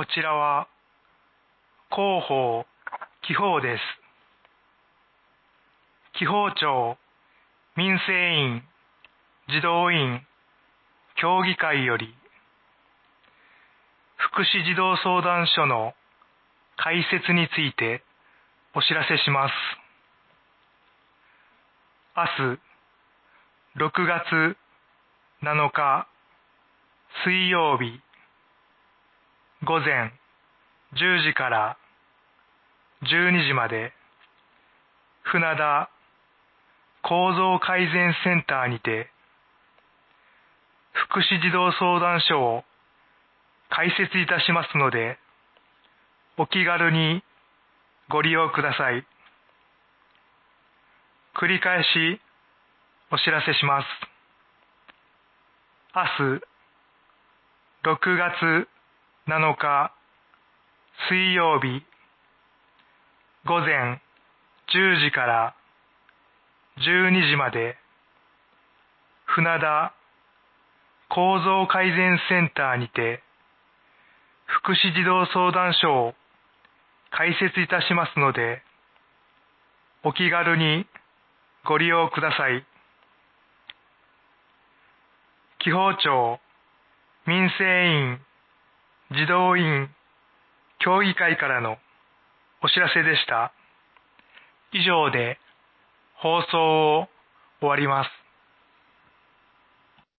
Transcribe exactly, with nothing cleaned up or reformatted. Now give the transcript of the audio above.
ちらは広報紀報です。紀報庁民生委員児童委員協議会より福祉児童相談所の開設についてお知らせします。明日ろくがつなのか水曜日午前じゅうじからじゅうにじまで船田構造改善センターにて福祉児童相談所を開設いたしますので、お気軽にご利用ください。繰り返しお知らせします。明日ろくがつなのか水曜日午前じゅうじからじゅうにじまで船田構造改善センターにて福祉児童相談所を開設いたしますので、お気軽にご利用ください。紀報庁民生委員児童委員協議会からのお知らせでした。以上で放送を終わります。